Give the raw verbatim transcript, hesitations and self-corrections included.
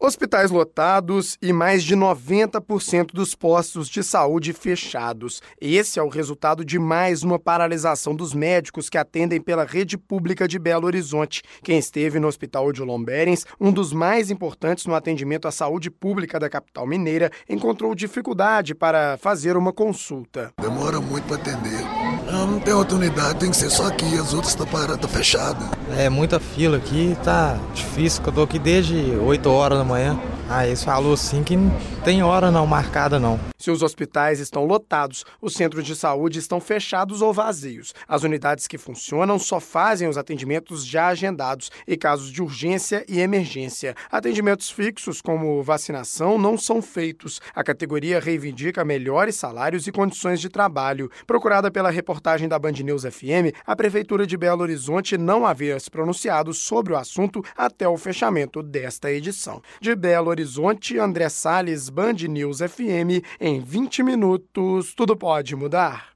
Hospitais lotados e mais de noventa por cento dos postos de saúde fechados. Esse é o resultado de mais uma paralisação dos médicos que atendem pela rede pública de Belo Horizonte. Quem esteve no Hospital Odilon Berens, um dos mais importantes no atendimento à saúde pública da capital mineira, encontrou dificuldade para fazer uma consulta. Demora muito para atender. Não, não tem outra unidade, tem que ser só aqui, as outras estão paradas, estão fechadas. É muita fila aqui, tá difícil, que eu tô aqui desde oito horas da manhã. Ah, eles falou assim que não tem hora não marcada não. Se os hospitais estão lotados, os centros de saúde estão fechados ou vazios. As unidades que funcionam só fazem os atendimentos já agendados e casos de urgência e emergência. Atendimentos fixos, como vacinação, não são feitos. A categoria reivindica melhores salários e condições de trabalho. Procurada pela reportagem da Band News F M, a Prefeitura de Belo Horizonte não havia se pronunciado sobre o assunto até o fechamento desta edição. De Belo Horizonte, André Salles, Band News F M, em vinte minutos, tudo pode mudar.